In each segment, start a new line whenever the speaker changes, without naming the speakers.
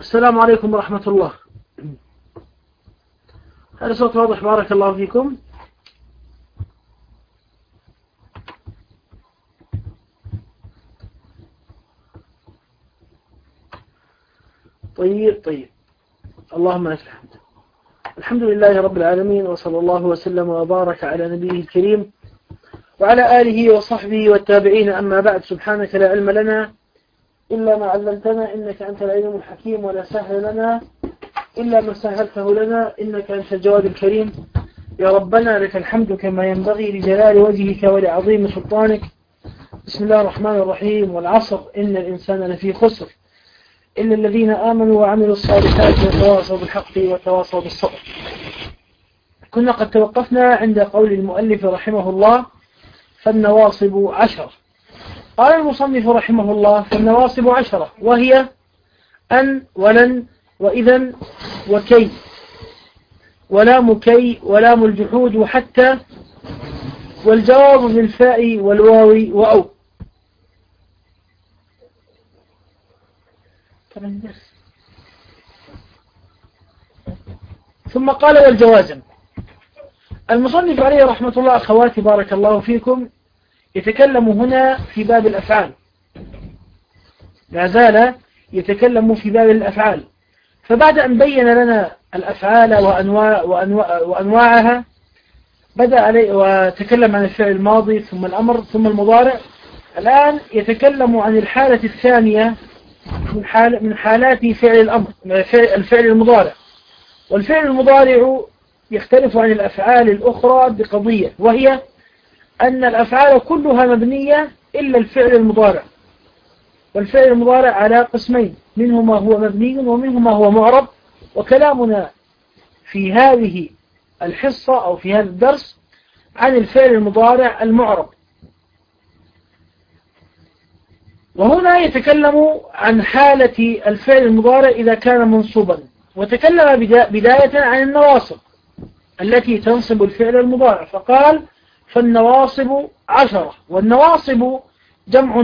السلام عليكم ورحمة الله. هل الصوت واضح؟ بارك الله فيكم. طيب اللهم لك الحمد. الحمد لله رب العالمين، وصلى الله وسلم وبارك على نبيه الكريم وعلى آله وصحبه والتابعين. أما بعد، سبحانك لا علم لنا إلا ما علمتنا، إنك أنت العليم الحكيم، ولا سهل لنا إلا ما سهلته لنا، إنك أنت الجواد الكريم. يا ربنا لك الحمد كما ينبغي لجلال وجهك ولعظيم سلطانك. بسم الله الرحمن الرحيم. والعصر إن الإنسان لفي خسر إلا الذين آمنوا وعملوا الصالحات وتواصوا بالحق وتواصوا بالصبر. كنا قد توقفنا عند قول المؤلف رحمه الله: فالنواصب 10. قال المصنف رحمه الله: فالنواصب 10، وهي أن ولن وإذن وكي ولام كي ولام الجحود وحتى، والجواب بالفاء والواو وأو. ثم قال: والجوازم. المصنف عليه رحمة الله، أخواتي بارك الله فيكم، يتكلم هنا في باب الأفعال، لا زال يتكلم في باب الأفعال. فبعد أن بين لنا الأفعال وأنواعها، بدأ عليه وتكلم عن الفعل الماضي ثم الأمر ثم المضارع. الآن يتكلم عن الحالة الثانية من حالات فعل الأمر، الفعل المضارع. والفعل المضارع يختلف عن الأفعال الأخرى بقضية، وهي أن الأفعال كلها مبنية إلا الفعل المضارع. والفعل المضارع على قسمين، منه ما هو مبني ومنه ما هو معرب. وكلامنا في هذه الحصة أو في هذا الدرس عن الفعل المضارع المعرب. وهنا يتكلم عن حالة الفعل المضارع إذا كان منصوبا، وتكلم بداية عن النواصب التي تنصب الفعل المضارع، فقال: فالنواصب 10. والنواصب جمع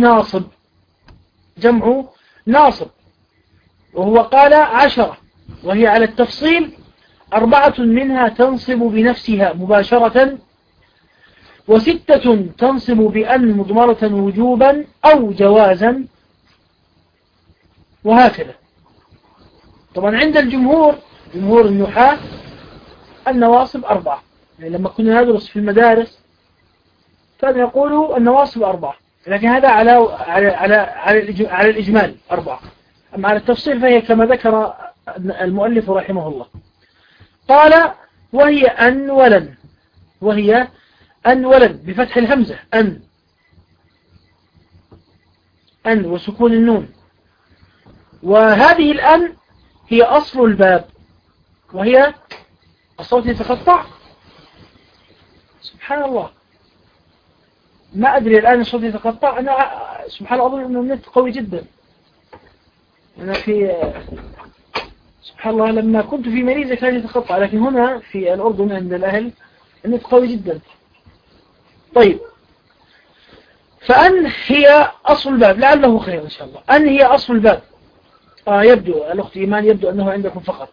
ناصب، وهو قال 10، وهي على التفصيل 4 منها تنصب بنفسها مباشرة، و6 تنصب بأن مضمرة وجوبا أو جوازا، وهكذا. طبعا عند جمهور النحاة النواصب 4. يعني لما كنا ندرس في المدارس كانوا يقولوا النواصب 4، لكن هذا على الإجمال 4. أما على التفصيل فهي كما ذكر المؤلف رحمه الله. قال: وهي أن ولن بفتح الهمزة، أن وسكون النون. وهذه الأن هي أصل الباب، وهي الصوت يتقطع. سبحان الله، ما أدري الآن الصوت يتقطع. أنا سبحان الله أظن أنه النت قوي جدا. أنا سبحان الله لما كنت في ماليزيا كان يتقطع، لكن هنا في الأردن عند الأهل النت قوي جدا. طيب، فأن هي أصل الباب، لعله خير إن شاء الله. أن هي أصل الباب. يبدو الأخت إيمان يبدو أنه عندكم فقط.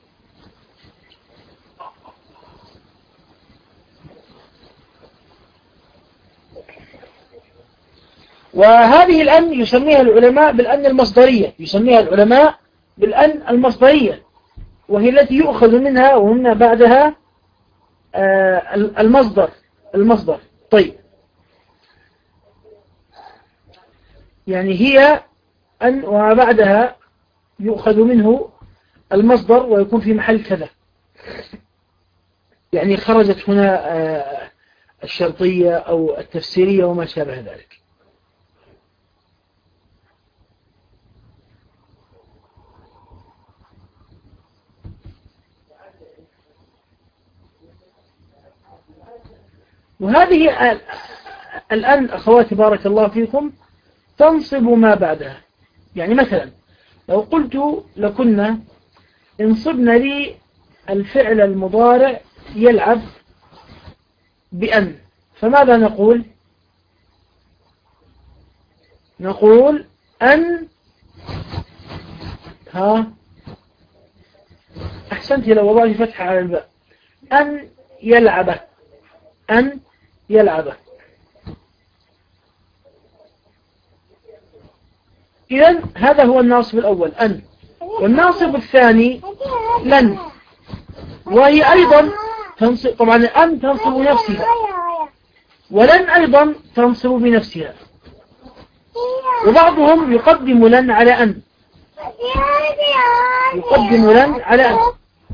وهذه الأن يسميها العلماء بالأن المصدرية، وهي التي يؤخذ منها ومن بعدها المصدر. طيب، يعني هي أن وما بعدها يؤخذ منه المصدر ويكون في محل كذا. يعني خرجت هنا الشرطية أو التفسيرية وما شابه ذلك. وهذه الآن أخواتي بارك الله فيكم تنصب ما بعدها. يعني مثلا لو قلت لكنا: انصبنا لي الفعل المضارع يلعب بأن، فماذا نقول؟ نقول أن أحسنت لو وضعت فتحة على الباء. أن يلعب، أن يلعب. إذن هذا هو الناصب الأول أن. والناصب الثاني لن، وهي أيضا تنصب، طبعا أن تنصب نفسها، ولن أيضا تنصب بنفسها، وبعضهم يقدم لن على أن، يقدم لن على أن.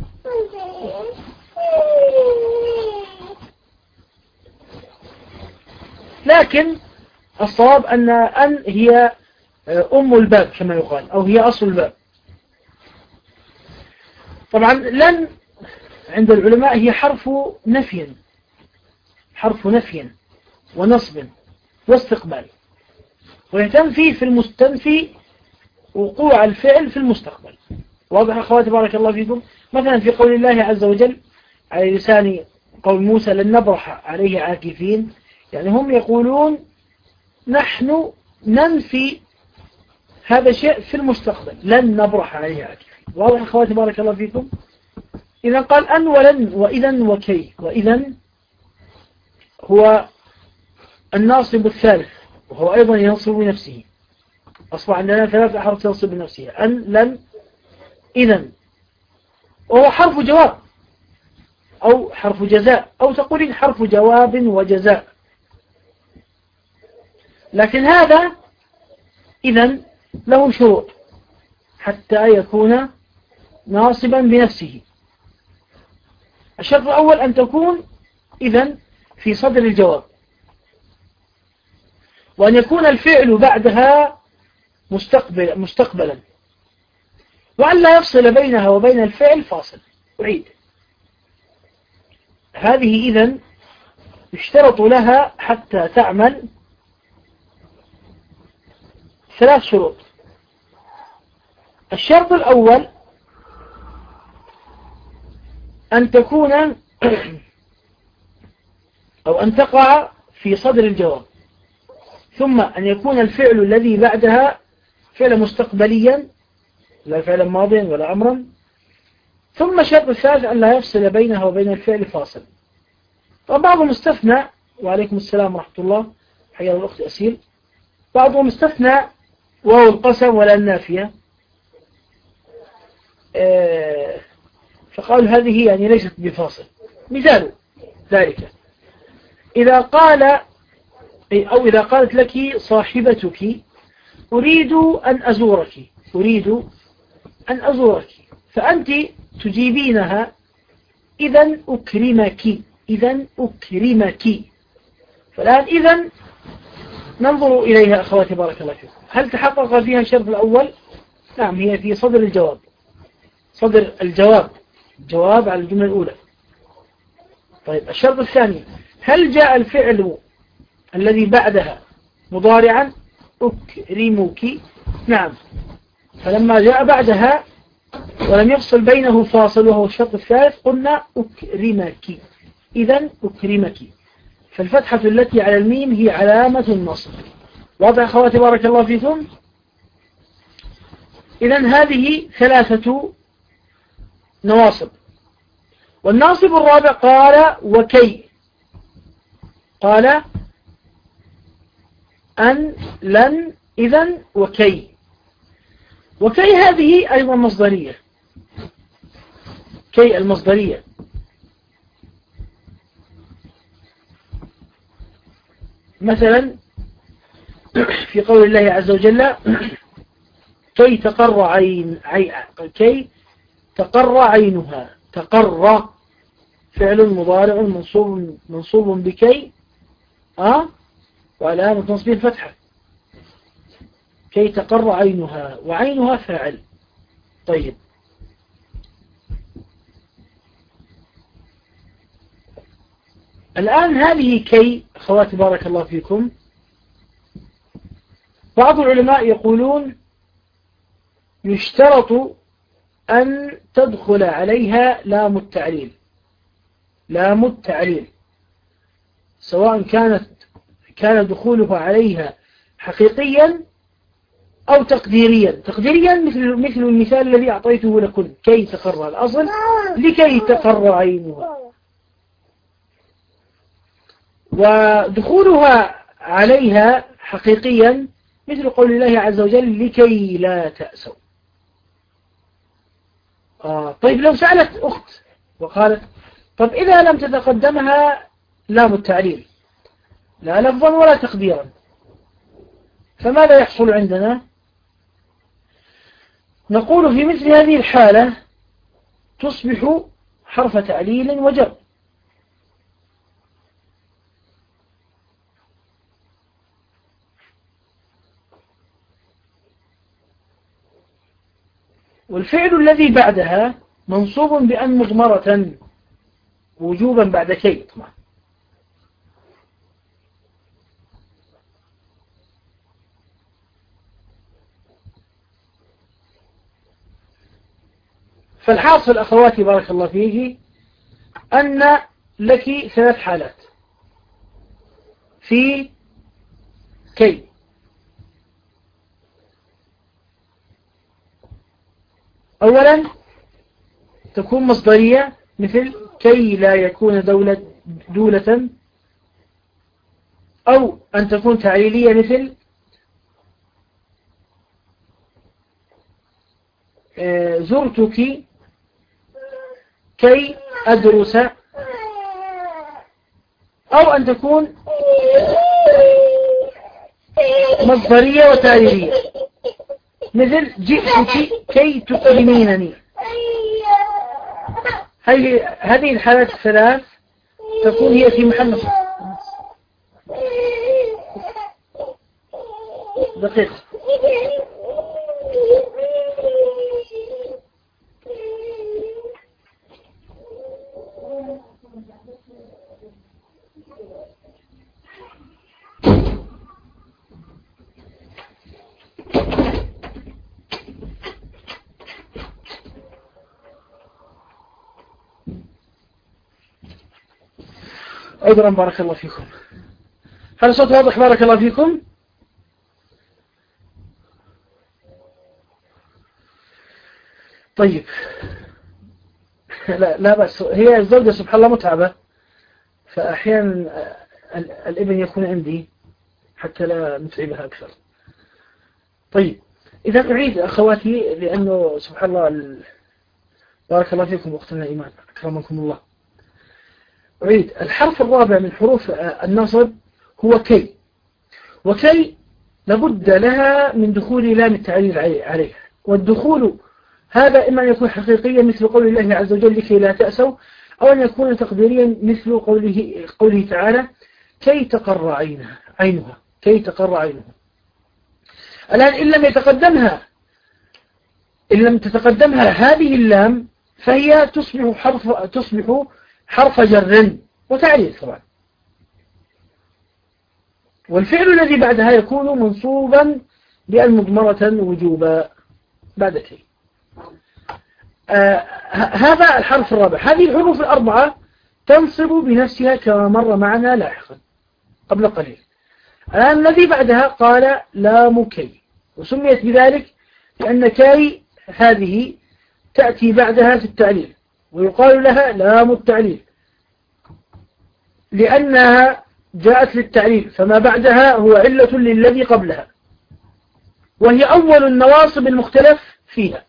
لكن الصواب أن هي أم الباب كما يقال، أو هي أصل الباب. طبعا لن عند العلماء هي حرف نفي، حرف نفي ونصب واستقبال، ويتنفي في المستنفي وقوع الفعل في المستقبل. واضح أخواتي بارك الله فيكم؟ مثلا في قول الله عز وجل على لسان قول موسى لن نبرح عليه عاكفين، يعني هم يقولون نحن ننفي هذا الشيء في المستقبل، لن نبرح عليه عاكفين. واضح أخواتي بارك الله فيكم؟ إذا قال أن ولن وإذا وكي. وإذا هو الناصب الثالث، وهو أيضا ينصب بنفسه. أصبح عندنا ثلاث أحرف تنصب بنفسها: أن، لن، إذا. وهو حرف جواب أو حرف جزاء، أو تقولين حرف جواب وجزاء. لكن هذا إذا له شروط حتى يكون ناصبا بنفسه. الشرط الأول أن تكون إذا في صدر الجواب، وأن يكون الفعل بعدها مستقبلا، وأن لا يفصل بينها وبين الفعل فاصل. أعيد، هذه إذا يشترط لها حتى تعمل ثلاث شروط. الشرط الأول أن تكون أو أن تقع في صدر الجواب، ثم أن يكون الفعل الذي بعدها فعل مستقبليا لا فعلا ماضيا ولا أمرا، ثم الشرط الثالث أن لا يفصل بينها وبين الفعل فاصل. وبعضهم استثنى، وعليكم السلام ورحمة الله، حيا الأخت أسيل، بعضهم استثنى واو القسم ولا النافية، فقالوا هذه يعني ليست بفاصل. مثال ذلك إذا قال أو إذا قالت لك صاحبتك أريد أن أزورك، أريد أن أزورك، فأنت تجيبينها إذن أكرمك، إذن أكرمك. فالآن إذن ننظر إليها أخواتي بارك الله فيكم، هل تحقق فيها الشرط الأول؟ نعم، هي في صدر الجواب، صدر الجواب، جواب على الجملة الأولى. طيب الشرط الثاني، هل جاء الفعل الذي بعدها مضارعا؟ أكرمك، نعم. فلما جاء بعدها ولم يفصل بينه فاصل وهو الشرط الثالث قلنا أكرمك، إذن أكرمك. فالفتحة التي على الميم هي علامة النصب. واضح أخواتي بارك الله فيكم؟ إذن هذه ثلاثة نواصب. والناصب الرابع قال وكي، قال أن، لن، إذن، وكي. وكي هذه أيضا مصدرية، كي المصدرية. مثلا في قول الله عز وجل كي تقر كي تقر عينها، تقر فعل مضارع منصوب بكي وعلامة نصبه الفتحة، كي تقر عينها، وعينها فاعل. طيب الآن هذه كي أخواتي بارك الله فيكم، بعض العلماء يقولون يشترط أن تدخل عليها لام التعليل، لام التعليل، سواء كان دخولها عليها حقيقيا أو تقديريا. تقديريا مثل المثال الذي أعطيته لكم، كي تقر الأصل لكي تقر عينها. ودخولها عليها حقيقيا مثل قول الله عز وجل لكي لا تأسوا. طيب لو سألت أخت وقالت طب إذا لم تتقدمها لام التعليل لا لفظا ولا تقديرا، فماذا يحصل عندنا؟ نقول في مثل هذه الحالة تصبح حرف تعليل وجر. والفعل الذي بعدها منصوب بأن مضمرة وجوبا بعد كي طبعا. فالحاصل أخواتي بارك الله فيه أن لك 3 حالات في كي. أولا تكون مصدرية مثل كي لا يكون دولة، أو أن تكون تعليلية مثل زرتك كي أدرس، أو أن تكون مصدرية وتعليلية مثل جئتك كي تكرمينني. هذه الحالات الثلاث تكون هي في محل نصب. دقيقة. عذرا بارك الله فيكم. هل الصوت واضح بارك الله فيكم؟ طيب لا بس هي الزوجة سبحان الله متعبة، فأحيانا الابن يكون عندي حتى لا نتعبها أكثر. طيب إذا أعيد أخواتي لأنه سبحان الله بارك الله فيكم أختنا إيمان أكرمكم الله. أعيد الحرف الرابع من حروف النصب هو كي، وكي لابد لها من دخول لام التعليل عليها، والدخول هذا إما أن يكون حقيقيا مثل قول الله عز وجل لكي لا تأسوا، أو أن يكون تقديريا مثل قوله تعالى كي تقر عينها كي تقر عينها. الآن إن لم تتقدمها هذه اللام فهي تصبح حرف جر وتعليل طبعا، والفعل الذي بعدها يكون منصوبا بأن وجوبا بعد كي. هذا الحرف الرابع. هذه الحروف الأربعة تنصب بنفسها كما مر معنا لاحقا قبل قليل. الآن الذي بعدها قال لام كي، وسميت بذلك لأن كي هذه تأتي بعدها في التعليل، ويقال لها لام التعليل لأنها جاءت للتعليل، فما بعدها هو علة للذي قبلها، وهي أول النواصب المختلف فيها.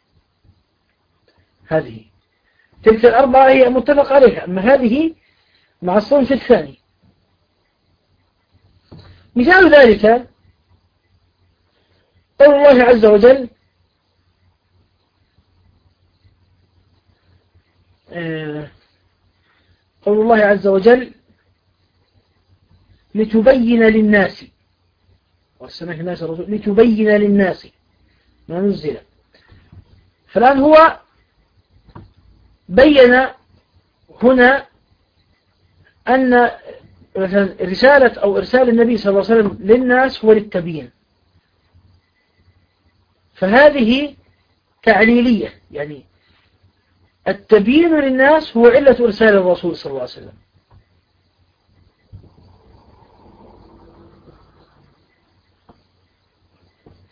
هذه تلك الأربعة هي متفق عليها، أما هذه مع الصنف الثاني. مثال ذلك قول الله عز وجل قول الله عز وجل لتبين للناس وارسلناك الناس الرسول لتبين للناس ما نزل. فالآن هو بين هنا أن رسالة أو إرسال النبي صلى الله عليه وسلم للناس هو للتبيين، فهذه تعليلية، يعني التبيين للناس هو علة إرسال الرسول صلى الله عليه وسلم.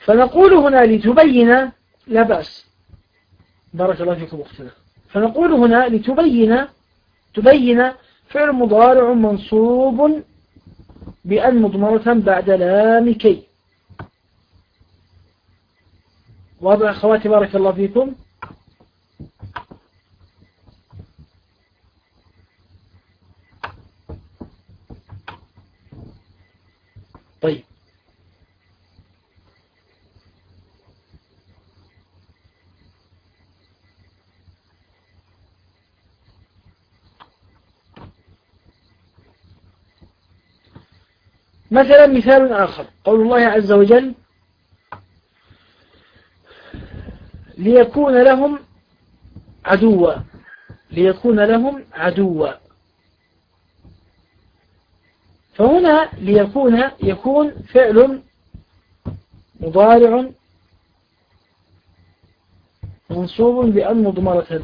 فنقول هنا لتبين، لا بأس، بارك الله فيكم أختنا. فنقول هنا تبين فعل مضارع منصوب بأن مضمرة بعد لام كي. واضح أخواتي بارك الله فيكم؟ طيب، مثلا مثال آخر، قول الله عز وجل ليكون لهم عدوا. فهنا يكون فعل مضارع منصوب بأن مضمرة،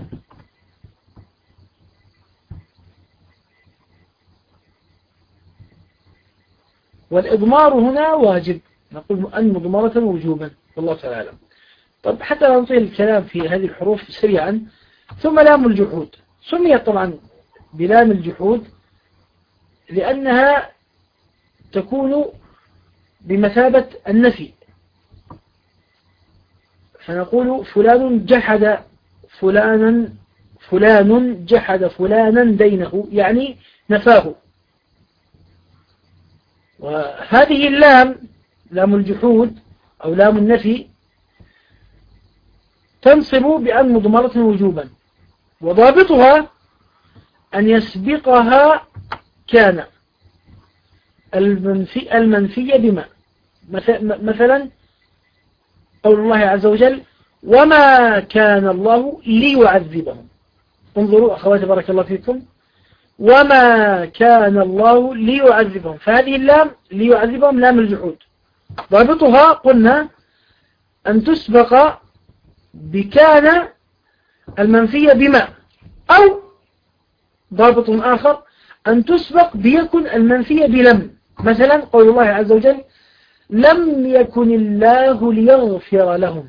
والإضمار هنا واجب، نقول أن مضمرة وجوبا، والله تعالى أعلم. طب حتى لا نطيل الكلام في هذه الحروف سريعا، ثم لام الجحود سميت طبعا بلام الجحود لأنها تكون بمثابة النفي. فنقول فلان جحد فلانا دينه، يعني نفاه. وهذه اللام، لام الجحود أو لام النفي، تنصب بأن مضمرة وجوبا، وضابطها أن يسبقها كان المنفية بما. مثلا قول الله عز وجل وما كان الله ليعذبهم. انظروا أخواتي بارك الله فيكم، وما كان الله ليعذبهم، فهذه اللام ليعذبهم لام الجحود، ضابطها قلنا أن تسبق بكان المنفية بما، أو ضابط آخر أن تسبق بيكن المنفية بلم. مثلا قول الله عز وجل لم يكن الله ليغفر لهم،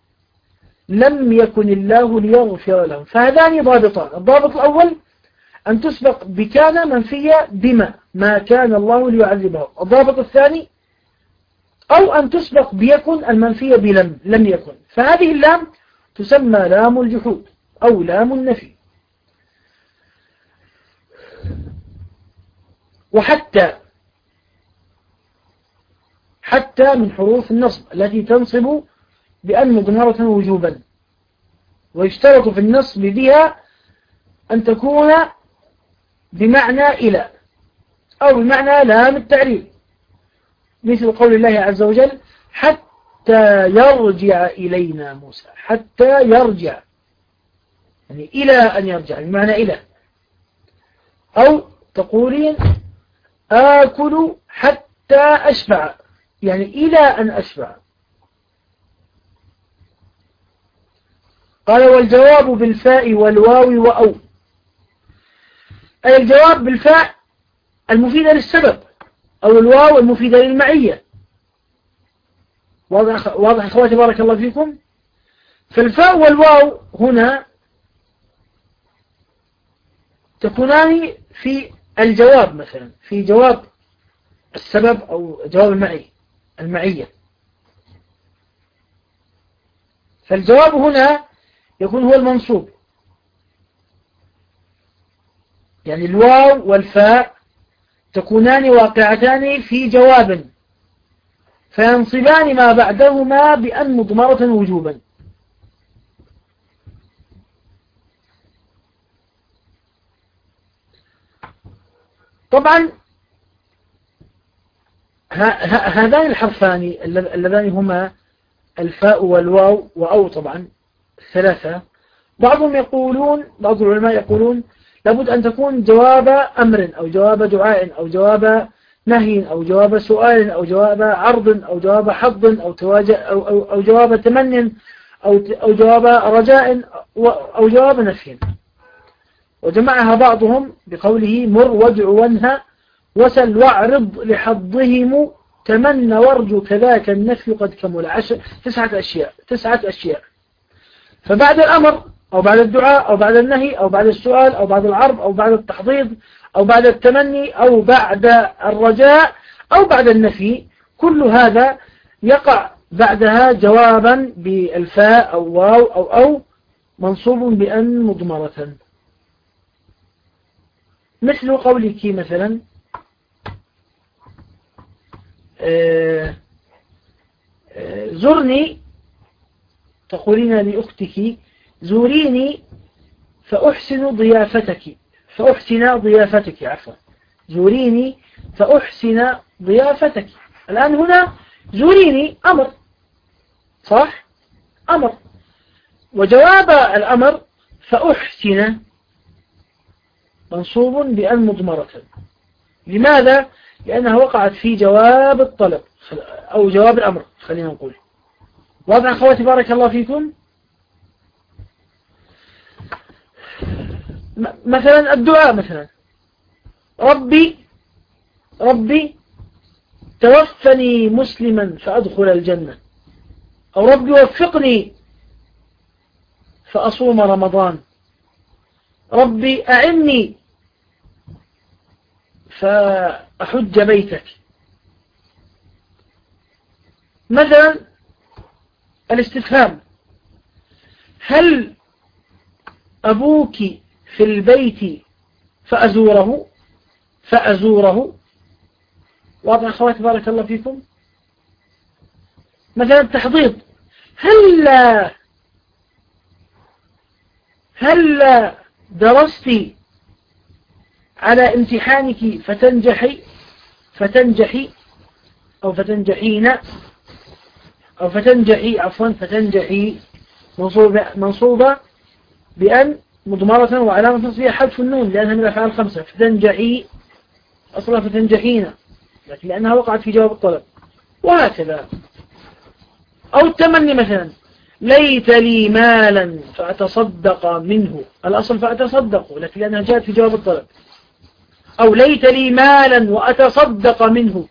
فهذان ضابطان. الضابط الأول أن تسبق بكان منفية بما، ما كان الله ليعذبهم. الضابط الثاني أو أن تسبق بيكن المنفية بلم، لم يكن. فهذه اللام تسمى لام الجحود أو لام النفي. وحتى من حروف النصب التي تنصب بأن مضمرة وجوبا، ويشترط في النصب بها أن تكون بمعنى إلى أو بمعنى لام التعريف، مثل قول الله عز وجل حتى يرجع إلينا موسى. حتى يرجع يعني إلى أن يرجع، بمعنى إلى. أو تقولين آكل حتى أشبع، يعني إلى أن أشبع. قال والجواب بالفاء والواو وأو، أي الجواب بالفاء المفيدة للسبب، أو الواو المفيدة للمعية. واضح أخواتي بارك الله فيكم؟ فالفاء والواو هنا تكونان في الجواب، مثلا في جواب السبب أو جواب المعية. فالجواب هنا يكون هو المنصوب، يعني الواو والفاء تكونان واقعتان في جواب، فينصبان ما بعدهما بأن مضمرة وجوبا. طبعا هذان الحرفان اللذان هما الفاء والواو وأو، طبعا ثلاثة. بعض العلماء يقولون لابد أن تكون جواب أمر أو جواب دعاء أو جواب نهي أو جواب سؤال أو جواب عرض أو جواب حظ أو جواب تمن أو جواب رجاء أو جواب نفي. وجمعها بعضهم بقوله مر وادع وانهى وسل واعرض لحظهم تمنى وارجو كذاك النفي قد كمل. 9 أشياء. فبعد الأمر أو بعد الدعاء أو بعد النهي أو بعد السؤال أو بعد العرض أو بعد التحضيض أو بعد التمني أو بعد الرجاء أو بعد النفي، كل هذا يقع بعدها جوابا بالفاء أو واو أو منصوب بأن مضمرة. مثل قولك مثلا زرني، تقولين لأختك زوريني فأحسن ضيافتك عفوا، زوريني فأحسن ضيافتك. الآن هنا زوريني أمر، صح؟ أمر، وجواب الأمر فأحسن منصوب بأن مضمرة. لماذا؟ لأنها وقعت في جواب الطلب أو جواب الأمر، خلينا نقول. واضح أخواتي بارك الله فيكم؟ مثلا الدعاء، مثلا ربي توفني مسلما فأدخل الجنة، أو ربي وفقني فأصوم رمضان، ربي أعني فأحج بيتك. مثلا الاستفهام: هل أبوك في البيت فأزوره؟ واضح أخواتي بارك الله فيكم؟ مثلا التحضيض: هل درست على امتحانك فتنجحي أو فتنجحين أو فتنجحي عفوا فتنجحي، منصوبة بأن مضمرة وعلامة نصبها حذف النون لأنها من الأفعال 5. فتنجحي أصلا فتنجحين، لكن لأنها وقعت في جواب الطلب، وهكذا. أو التمني مثلا: ليت لي مالا فأتصدق منه، الأصل فأتصدق، لكن لأنها جاءت في جواب الطلب. أو ليت لي مالا وأتصدق منه،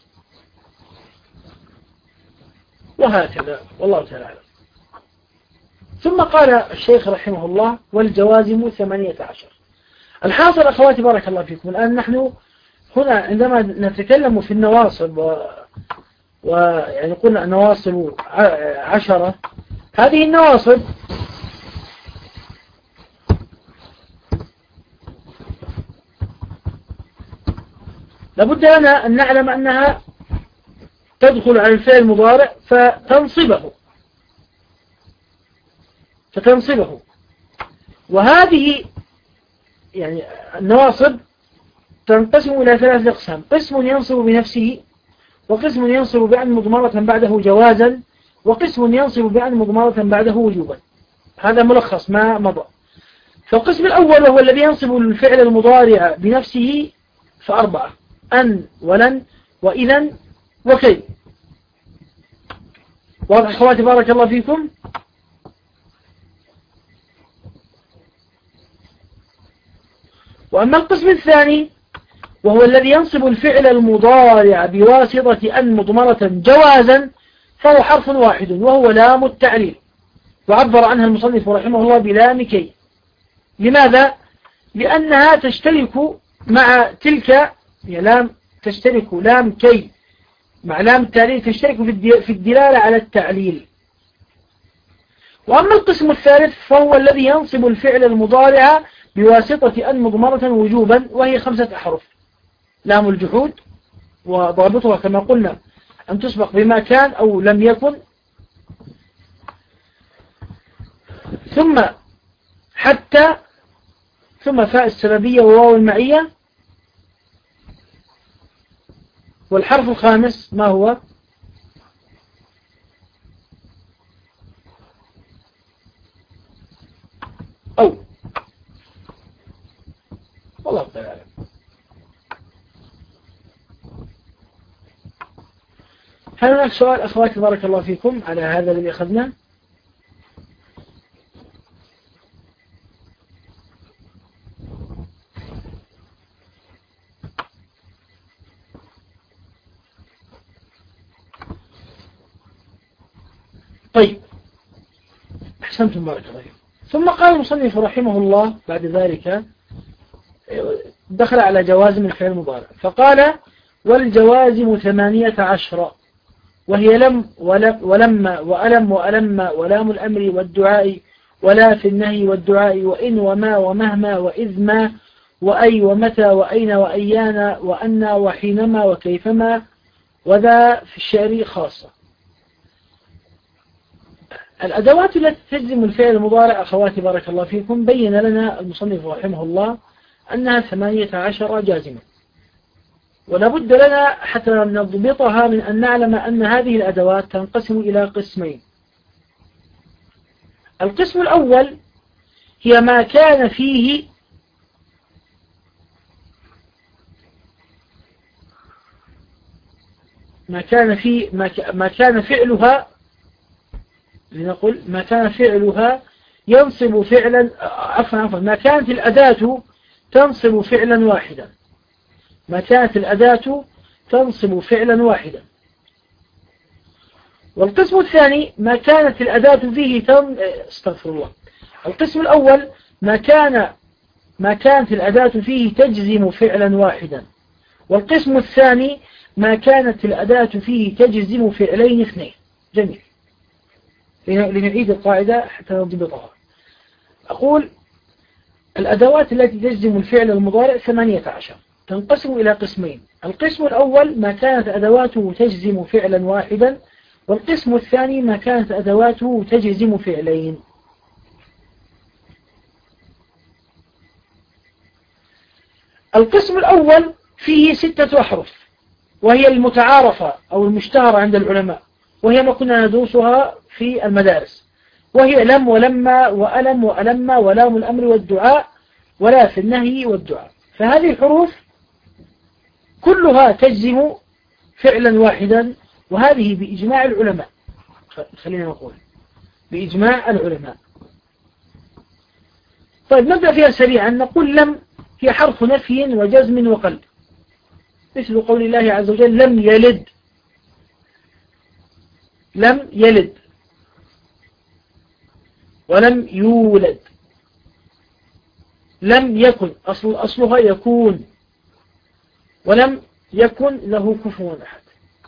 وهكذا، والله تعالى أعلم. ثم قال الشيخ رحمه الله: والجوازم 18. الحاصل أخواتي بارك الله فيكم، الآن نحن هنا عندما نتكلم في النواصب ويعني قلنا النواصب 10، هذه النواصب لابد لنا أن نعلم أنها تدخل على الفعل المضارع فتنصبه. وهذه يعني النواصب تنقسم إلى 3 أقسام: قسم ينصب بنفسه، وقسم ينصب بأن مضمرة بعده جوازا، وقسم ينصب بأن مضمرة بعده وجوبا. هذا ملخص ما مضى. فالقسم الأول وهو الذي ينصب الفعل المضارع بنفسه 4: أن ولن وإذا وكي. واضح أخواتي بارك الله فيكم؟ وأما القسم الثاني وهو الذي ينصب الفعل المضارع بواسطة أن مضمرة جوازا، فهو حرف واحد وهو لام التعليل، وعبر عنها المصنف رحمه الله بلام كي. لماذا؟ لأنها تشترك مع تلك لام، تشترك لام كي مع لام التعليل، تشترك في الدلالة على التعليل. وأما القسم الثالث فهو الذي ينصب الفعل المضارع بواسطة أن مضمرة وجوبا، وهي 5 أحرف: لام الجحود، وضابطها كما قلنا أن تسبق بما كان أو لم يكن، ثم حتى، ثم فاء السببية وواو المعية. والحرف الخامس ما هو؟ أو. والله تعالى أعلم. هل هناك سؤال أخواتي بارك الله فيكم على هذا الذي أخذناه؟ أحسنتم بارك الله فيكم. ثم قال المصنف رحمه الله بعد ذلك دخل على جوازم الفعل المضارع فقال والجوازم 18 وهي لم ولما وألم وألم ولام الأمر والدعاء ولا في النهي والدعاء وإن وما ومهما وإذ ما وأي ومتى وأين وأيان وأن وحينما وكيفما وذا في الشعر خاصة. الأدوات التي تجزم الفعل المضارع أخواتي بارك الله فيكم بين لنا المصنف رحمه الله أنها 18 جازمة، ولا بد لنا حتى نضبطها من أن نعلم أن هذه الأدوات تنقسم إلى قسمين. القسم الأول هي ما كان فيه ما كان فعلها لنقول ما كان فعلها ينصب فعلا عفوا ما كانت الأداة تنصب فعلا واحدا، ما كانت الأداة تنصب فعلا واحدا. والقسم الثاني ما كانت الأداة فيه استغفر الله. القسم الأول ما كانت الأداة فيه تجزم فعلا واحدا، والقسم الثاني ما كانت الأداة فيه تجزم فعلين اثنين. جميل، لنعيد القاعدة حتى نضبطها. أقول الأدوات التي تجزم الفعل المضارع 18 تنقسم إلى قسمين. القسم الأول ما كانت أدواته تجزم فعلا واحدا، والقسم الثاني ما كانت أدواته تجزم فعلين. القسم الأول فيه 6 أحرف وهي المتعارفة أو المشتهرة عند العلماء، وهي ما كنا ندرسها في المدارس، وهي لم ولما وألم وألم ولام الأمر والدعاء ولا في النهي والدعاء. فهذه الحروف كلها تجزم فعلا واحدا، وهذه بإجماع العلماء. خلينا نقول بإجماع العلماء. طيب نبدأ فيها سريعا. نقول لم هي حرف نفي وجزم وقلب، مثل قول الله عز وجل لم يلد، لم يلد ولم يولد. لم يكن أصلها يكون، ولم يكن له كفوا أحد.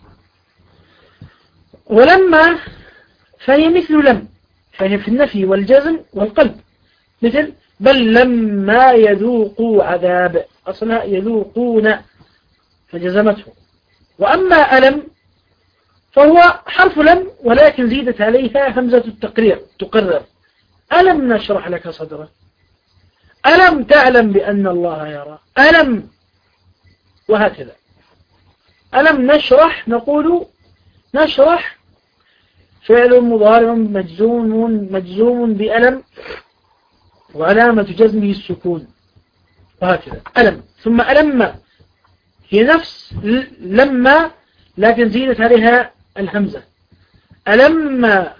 ولما فهي مثل لم، فهي في النفي والجزم والقلب، مثل بل لما يذوقوا عذاب، أصلها يذوقون فجزمته. وأما ألم فهو حرف لم ولكن زيدت عليها همزة التقرير تقرر. ألم نشرح لك صدرك، ألم تعلم بأن الله يرى، ألم، وهكذا. ألم نشرح نقول نشرح فعل مضارع مجزوم بألم وعلامة جزمه السكون، وهكذا. ألم ثم ألم هي نفس لما لكن زيدت عليها الهمزة. ألم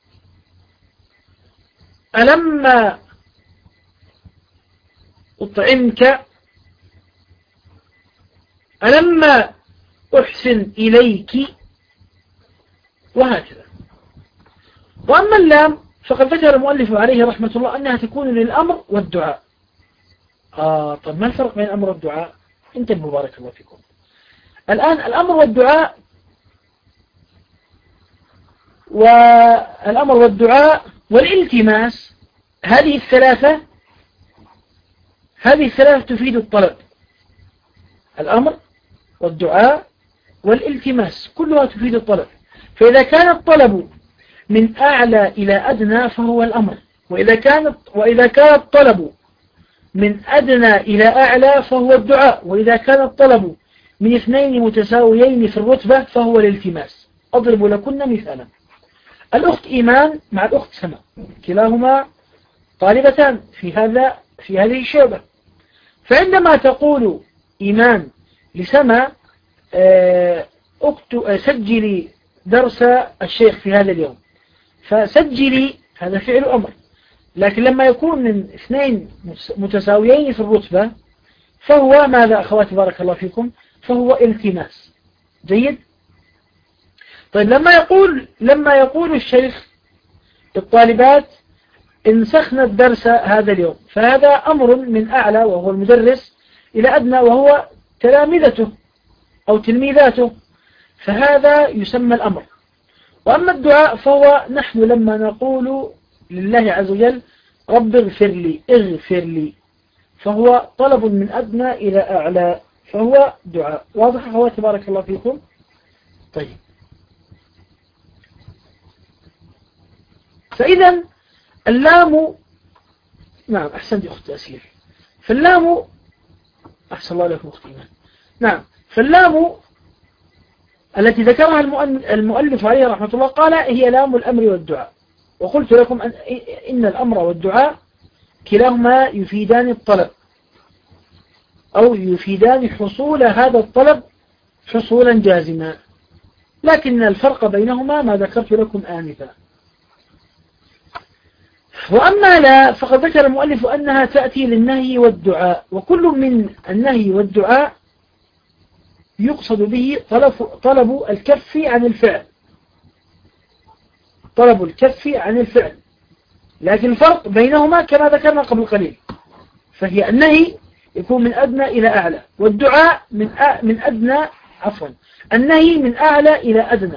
أطعمك، ألم أحسن إليك، وهكذا. وأما اللام فقد ذكر المؤلف عليه رحمة الله أنها تكون للأمر والدعاء. طب ما الفرق بين الأمر والدعاء؟ انتبهوا بارك الله فيكم. الآن الأمر والدعاء والالتماس، هذه الثلاثة تفيد الطلب. الأمر والدعاء والالتماس كلها تفيد الطلب. فإذا كان الطلب من أعلى إلى أدنى فهو الأمر، وإذا كان الطلب من أدنى إلى أعلى فهو الدعاء، وإذا كان الطلب من اثنين متساويين في الرتبة فهو الالتماس. أضرب لكن مثالا. الأخت إيمان مع الأخت سماء، كلاهما طالبتان في هذه الشعبة. فعندما تقول إيمان لسماء سجلي درس الشيخ في هذا اليوم، فسجلي هذا فعل أمر. لكن لما يكون من اثنين متساويين في الرتبة فهو ماذا أخواتي بارك الله فيكم؟ فهو التماس. جيد. طيب لما يقول الشيخ للطالبات انسخنا الدرس هذا اليوم، فهذا أمر من أعلى وهو المدرس إلى أدنى وهو تلامذته أو تلميذاته، فهذا يسمى الأمر. وأما الدعاء فهو نحن لما نقول لله عز وجل رب اغفر لي اغفر لي، فهو طلب من أدنى إلى أعلى، فهو دعاء. واضح هو؟ تبارك الله فيكم. طيب، فإذا اللام، نعم أحسنت أختي أسير، فاللام، أحسن الله لكم أختي إيمان، نعم، فاللام التي ذكرها المؤلف عليه رحمة الله قال هي لام الأمر والدعاء. وقلت لكم إن الأمر والدعاء كلاهما يفيدان الطلب أو يفيدان حصول هذا الطلب حصولا جازما، لكن الفرق بينهما ما ذكرت لكم آنفا. وأما لا فقد ذكر المؤلف أنها تأتي للنهي والدعاء، وكل من النهي والدعاء يقصد به طلب الكف عن الفعل، طلب الكف عن الفعل، لكن الفرق بينهما كما ذكرنا قبل قليل، فهي النهي يكون من أدنى إلى أعلى، والدعاء من أدنى، عفوا، النهي من أعلى إلى أدنى،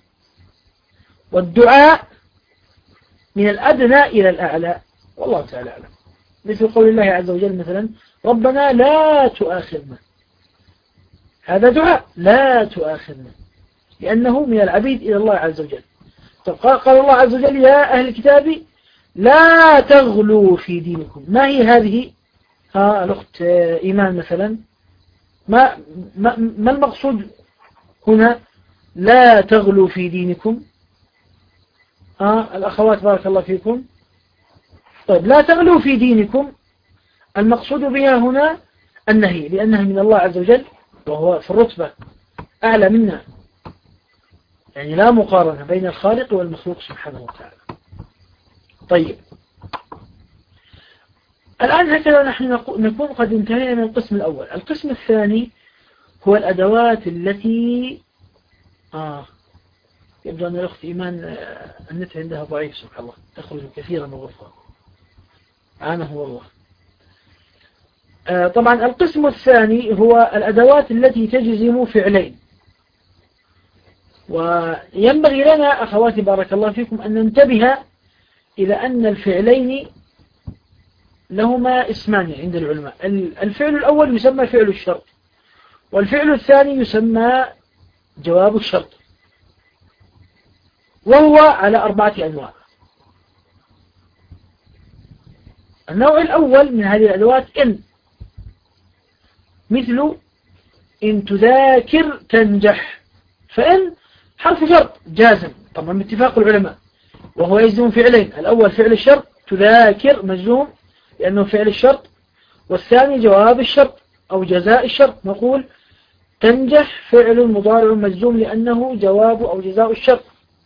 والدعاء من الأدنى إلى الأعلى، والله تعالى أعلم. مثل قول الله عز وجل مثلا ربنا لا تؤاخذنا، هذا دعاء لا تؤاخذنا لأنه من العبيد إلى الله عز وجل. قال الله عز وجل يا أهل الكتاب لا تغلوا في دينكم. ما هي هذه؟ الأخت إيمان مثلا، ما المقصود هنا لا تغلوا في دينكم؟ الأخوات بارك الله فيكم. طيب، لا تغلوا في دينكم المقصود بها هنا النهي، لأنها من الله عز وجل وهو في الرتبة أعلى منا، يعني لا مقارنة بين الخالق والمخلوق سبحانه وتعالى. طيب، الآن هكذا نحن نكون قد انتهينا من القسم الأول. القسم الثاني هو الأدوات التي يبدو أن الأخت إيمان النت عندها ضعيف سبحان الله، تخرج كثيرا من الغرفة، عانه والله. طبعا القسم الثاني هو الأدوات التي تجزم فعلين، وينبغي لنا أخواتي بارك الله فيكم أن ننتبه إلى أن الفعلين لهما اسمان عند العلماء. الفعل الأول يسمى فعل الشرط، والفعل الثاني يسمى جواب الشرط، وهو على 4 أنواع. النوع الأول من هذه الأدوات إن، مثل إن تذاكر تنجح، فإن حرف شرط جازم طبعا باتفاق العلماء، وهو يجزم فعلين، الأول فعل الشرط تذاكر مجزوم لأنه فعل الشرط، والثاني جواب الشرط أو جزاء الشرط، نقول تنجح فعل مضارع مجزوم لأنه جواب أو جزاء الشرط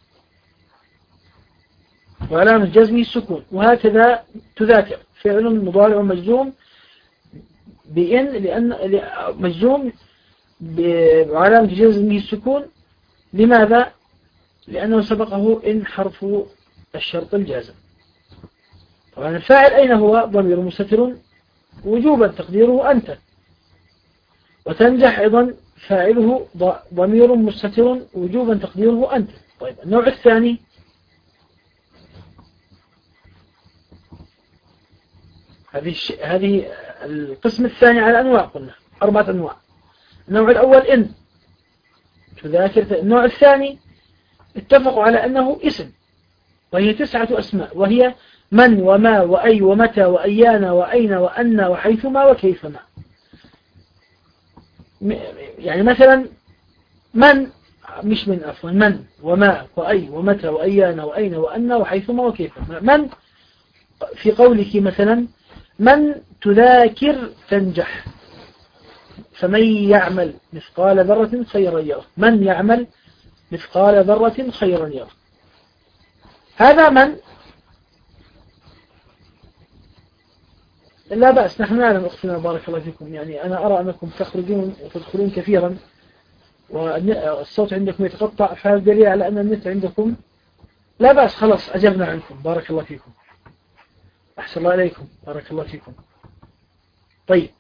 وعلامة جزمه السكون، وهكذا تذاكر فعل مضارع مجزوم بإن لأن مجزوم وعلامة جزمه السكون. لماذا؟ لأنه سبقه إن حرف الشرط الجازم. طبعا الفاعل أين هو؟ ضمير مستتر وجوبا تقديره أنت، وتنجح أيضا فاعله ضمير مستتر وجوبا تقديره أنت. طيب، النوع الثاني هذه القسم الثاني على أنواع، قلنا 4 أنواع. النوع الأول إن تذاكر، النوع الثاني اتفقوا على أنه اسم، وهي 9 أسماء، وهي من وما وأي ومتى وأيان وأين وأن وحيثما وكيفما. يعني مثلا من، مش من عفوا، من وما وأي ومتى وأيان وأين وأن وحيثما وكيفما. من في قولك مثلا من تذاكر تنجح، فمن يعمل مثقال ذرة خيرا يره، من يعمل مثقال ذرة خيرا يره، هذا من. لا بأس، نحن نعلم أختنا بارك الله فيكم، يعني أنا أرى أنكم تخرجون وتدخلون كثيرا والصوت عندكم يتقطع، فهذا دليل على أن النت عندكم لا بأس. خلاص أجبنا عنكم بارك الله فيكم. أحسن الله إليكم، بارك الله فيكم. طيب،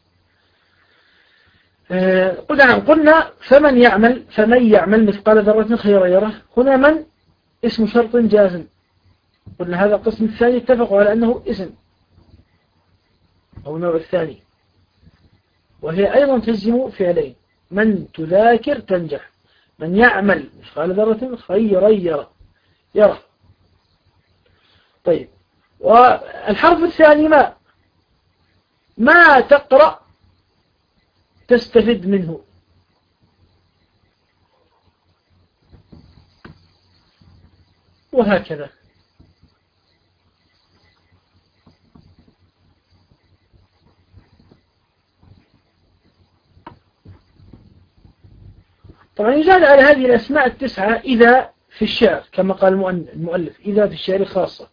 قلنا فمن يعمل مثقال ذرة خيرا يره. هنا من اسم شرط جازم. قلنا هذا القسم الثاني اتفقوا على أنه اسم أو النوع الثاني، وهي أيضا تجزم فعلين: من تذاكر تنجح، من يعمل مثقال ذرة خيرا يره. طيب، والحرف الثاني ما تقرأ تستفد منه. وهكذا. طبعا يزاد على هذه الأسماء التسعة إذا في الشعر، كما قال المؤلف: إذا في الشعر خاصة،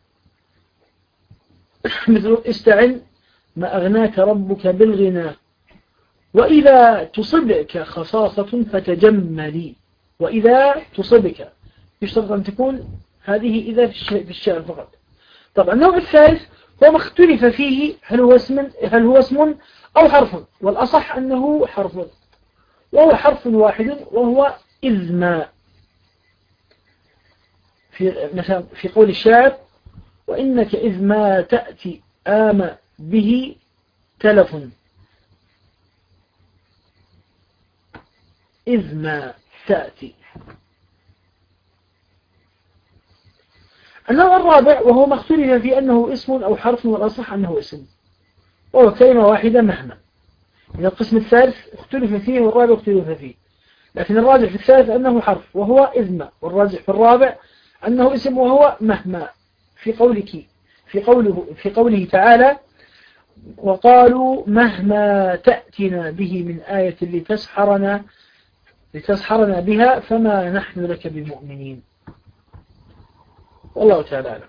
مثل استعن ما أغناك ربك بالغنى، وإذا تصبك خصاصة فتجملي. وإذا تصبك يشترط أن تكون هذه إذا في الشعر فقط. طبعا النوع الثالث هو ما اختلف فيه هل هو اسم أو حرف، والأصح أنه حرف، وهو حرف واحد، وهو إذ ما. مثلا في قول الشاعر: وإنك إذ ما تأتي آم به تلف. إذ ما تأتي. النوع الرابع وهو ما اختلف في أنه اسم أو حرف، والأصح أنه اسم، وهو كلمة واحدة مهما. إذا القسم الثالث اختلف فيه والرابع اختلف فيه، لكن الراجح في الثالث أنه حرف وهو إذ ما، والراجح في الرابع أنه اسم وهو مهما. في قوله تعالى: وقالوا مهما تأتنا به من آية لتسحرنا بها فما نحن لك بمؤمنين. والله تعالى أعلم.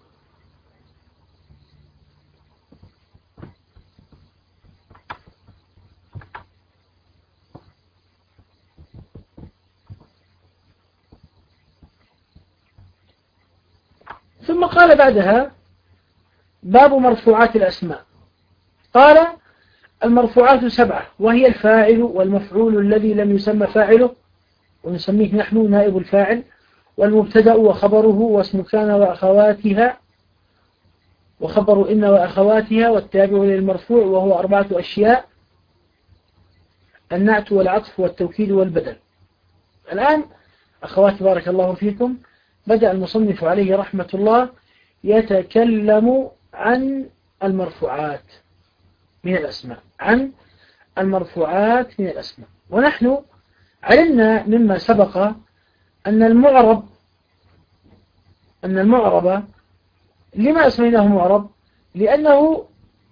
ثم قال بعدها: باب مرفوعات الأسماء. قال: المرفوعات 7، وهي الفاعل والمفعول الذي لم يسمى فاعله ونسميه نحن نائب الفاعل، والمبتدأ وخبره، واسم كان وأخواتها، وخبر إن وأخواتها، والتابع للمرفوع وهو 4 أشياء: النعت والعطف والتوكيد والبدل. الآن أخواتي بارك الله فيكم، بدأ المصنف عليه رحمة الله يتكلم عن المرفوعات من الأسماء، ونحن علمنا مما سبق أن المعرب لما أسميناه معرب؟ لأنه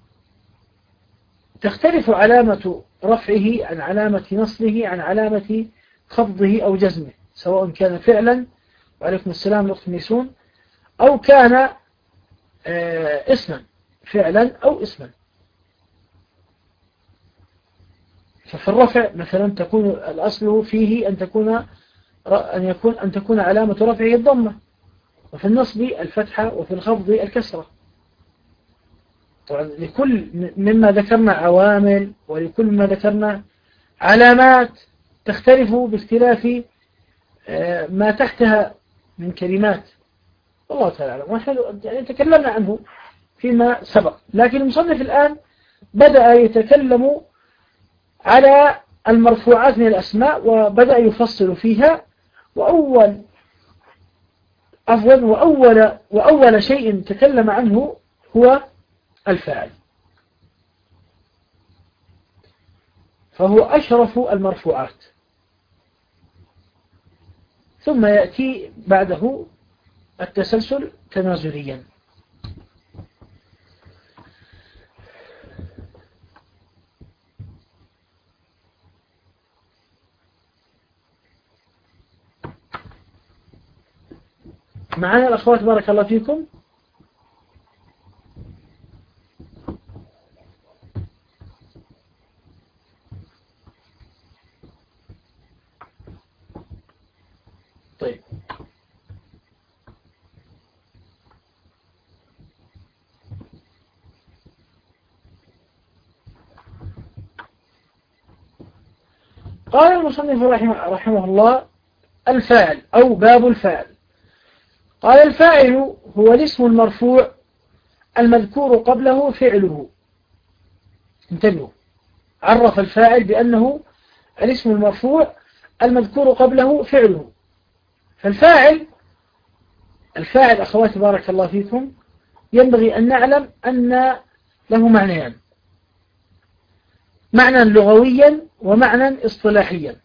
تختلف علامة رفعه عن علامة نصبه عن علامة خفضه أو جزمه، سواء كان فعلا، وعليكم السلام الأخت ميسون، أو كان اسما، فعلا أو اسما. ففي الرفع مثلا تكون الأصل فيه أن تكون علامة رفعه الضمة، وفي النصب الفتحة، وفي الخفض الكسرة. طبعا لكل مما ذكرنا عوامل، ولكل ما ذكرنا علامات تختلف باختلاف ما تحتها من كلمات. والله تعالى أعلم، ونحن يعني تكلمنا عنه فيما سبق. لكن المصنف الآن بدأ يتكلم على المرفوعات من الأسماء، وبدأ يفصل فيها. وأول شيء تكلم عنه هو الفاعل، فهو أشرف المرفوعات، ثم يأتي بعده التسلسل تنازليا. معنا الأخوات بارك الله فيكم. طيب، قال المصنف رحمه الله: الفاعل أو باب الفاعل. قال: الفاعل هو الاسم المرفوع المذكور قبله فعله. انتبهوا، عرف الفاعل بأنه الاسم المرفوع المذكور قبله فعله. فالفاعل أخواتي بارك الله فيكم ينبغي أن نعلم أن له معنيان: معنى لغويا ومعنى اصطلاحيا.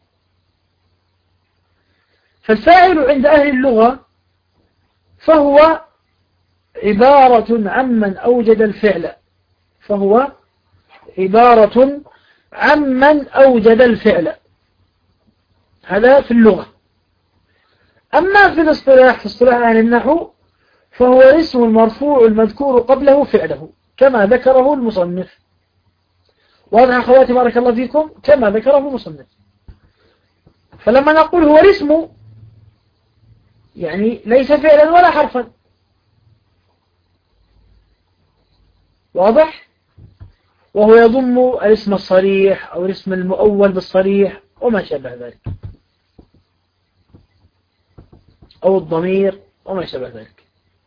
فالفاعل عند أهل اللغة فهو عبارة عمن أوجد الفعل، فهو عبارة عمن أوجد الفعل، هذا في اللغة. أما في الاصطلاح، في اصطلاح أهل النحو، فهو الاسم المرفوع المذكور قبله فعله كما ذكره المصنف. وهذا أخواتي بارك الله فيكم كما ذكره المصنف. فلما نقول هو الاسم يعني ليس فعلا ولا حرفا، واضح؟ وهو يضم الاسم الصريح أو الاسم المؤول بالصريح وما شابه ذلك، أو الضمير وما شابه ذلك.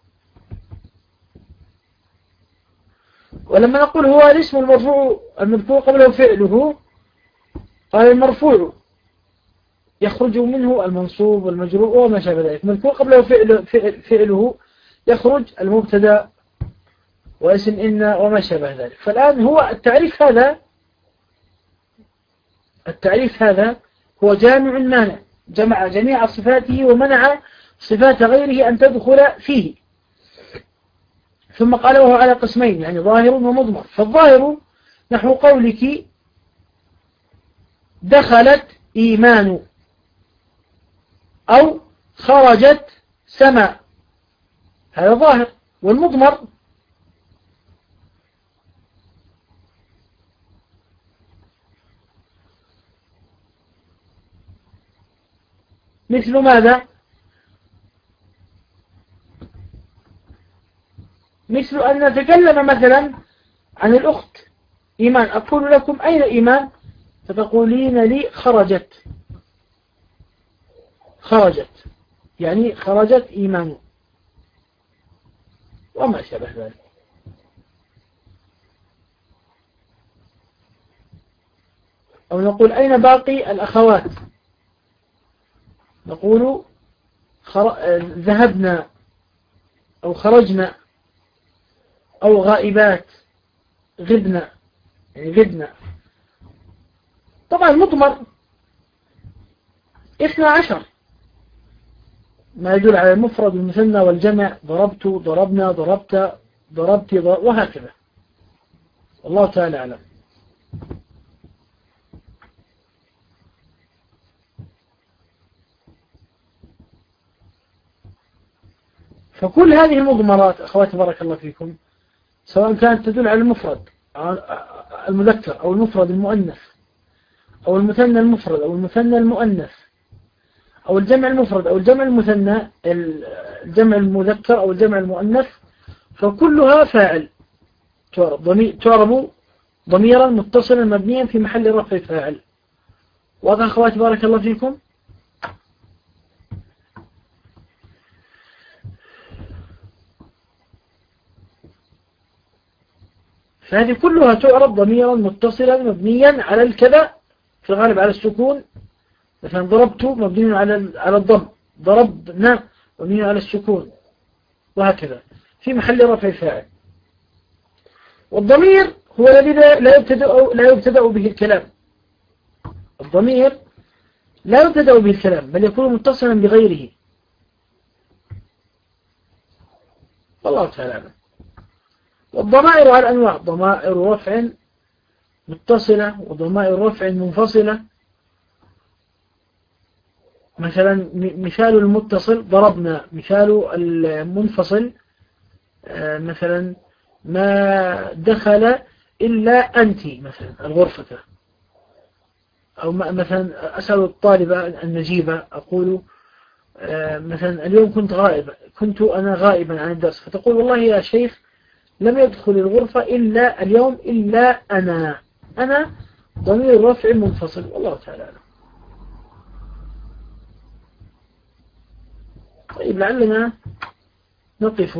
ولما نقول هو الاسم المرفوع المذكور قبله فعله، قال المرفوع يخرج منه المنصوب والمجرور وما شابه ذلك. المذكور قبله فعله يخرج المبتدا واسم إن وما شابه ذلك. فالآن هو التعريف هذا هو جامع مانع، جمع جميع صفاته ومنع صفات غيره أن تدخل فيه. ثم قال: وهو على قسمين، يعني ظاهر ومضمر. فالظاهر نحو قولك: دخلت إيمان، أو خرجت سماء، هذا ظاهر. والمضمر مثل ماذا؟ مثل أن نتكلم مثلا عن الأخت إيمان، أقول لكم: أين إيمان؟ فتقولين لي: خرجت. يعني خرجت إيمان وما شابه ذلك. أو نقول: أين باقي الأخوات؟ نقول: ذهبنا، أو خرجنا، أو غائبات، غبنا، يعني غبنا. طبعا المضمر 12 ما يدل على المفرد والمثنى والجمع: ضربت، ضربنا، ضربت، ضربت، وهكذا. والله تعالى أعلم. فكل هذه المضمرات أخواتي بارك الله فيكم، سواء كانت تدل على المفرد المذكر أو المفرد المؤنث أو المثنى المفرد أو المثنى المؤنث أو الجمع المفرد أو الجمع المثنى، الجمع المذكر أو الجمع المؤنث، فكلها فاعل، تعرب ضميرا متصلا مبنيا في محل رفع فاعل. واضح أخواتي بارك الله فيكم؟ فهذه كلها تعرب ضميرا متصلا مبنيا على الكذا، في الغالب على السكون. مثلا ضربت مبني على الضم، ضربنا مبني على السكون، وهكذا في محل رفع فاعل. والضمير هو الذي لا يبتدأ به الكلام. الضمير لا يبتدأ به الكلام، بل يكون متصلا بغيره. والله تعالى أعلم. والضمائر على أنواع: ضمائر رفع متصلة وضمائر رفع منفصلة. مثلا مثال المتصل ضربنا، مثال المنفصل مثلا ما دخل إلا أنت، مثلا الغرفة. أو مثلا أسأل الطالبة النجيبة، أقول مثلا: اليوم كنت أنا غائبا عن الدرس. فتقول: والله يا شيخ لم يدخل الغرفة اليوم إلا أنا ضمير رفع منفصل. والله تعالى أعلم. طيب لعلنا نقف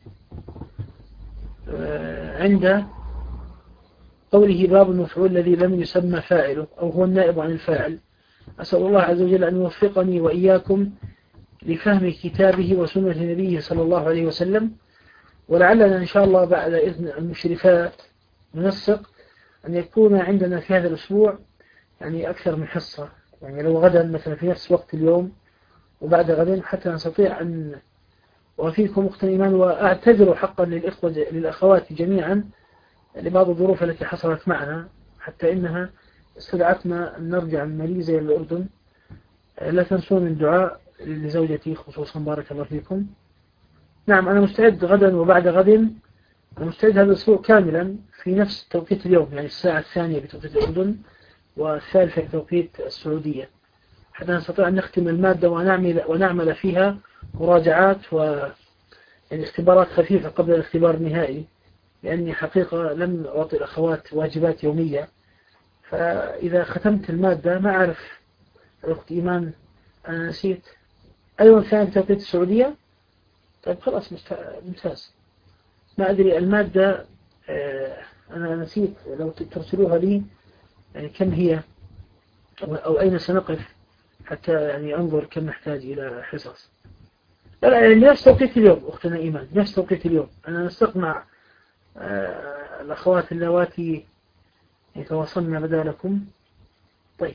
عند قوله باب المفعول الذي لم يسمى فاعله أو هو النائب عن الفاعل. أسأل الله عز وجل أن يوفقني وإياكم لفهم كتابه وسنة نبيه صلى الله عليه وسلم. ولعلنا إن شاء الله بعد إذن المشرفات ننسق أن يكون عندنا في هذا الأسبوع يعني أكثر من حصة، يعني لو غدا مثلا في نفس وقت اليوم وبعد غدا، حتى نستطيع أن وفيكم أخت إيمان. وأعتذر حقا للأخوات جميعا لبعض الظروف التي حصلت معنا، حتى إنها استدعتنا أن نرجع من ماليزيا إلى الأردن. لا تنسون الدعاء لزوجتي خصوصا، بارك الله فيكم. نعم أنا مستعد غدا وبعد غد، أنا مستعد هذا الأسبوع كاملا في نفس توقيت اليوم، يعني الساعة 2 بتوقيت الأردن والثالثة بتوقيت السعودية، حتى نستطيع أن نختم المادة ونعمل فيها مراجعات يعني اختبارات خفيفة قبل الاختبار النهائي، لأني حقيقة لم أعطي الأخوات واجبات يومية. فإذا ختمت المادة ما أعرف الأخت إيمان، أنا نسيت أيضا ثاني توقيت السعودية. طيب خلاص ممتاز. ما أدري المادة أنا نسيت، لو ترسلوها لي يعني كم هي أو أين سنقف حتى يعني أنظر كم نحتاج إلى حصص. لا يعني نفس توقيت اليوم أختنا إيمان، نفس توقيت اليوم. أنا نستقمع الأخوات اللواتي يتواصلن بدالكم. طيب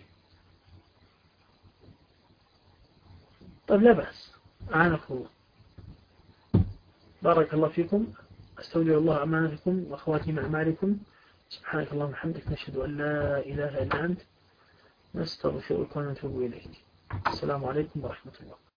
لا بأس، أعانكم الله. بارك الله فيكم، أستودع الله أمانتكم وأخواتي مع أعمالكم. سبحانك اللهم وبحمدك، نشهد أن لا إله إلا أنت، نستغفرك ونتوب إليك. السلام عليكم ورحمة الله.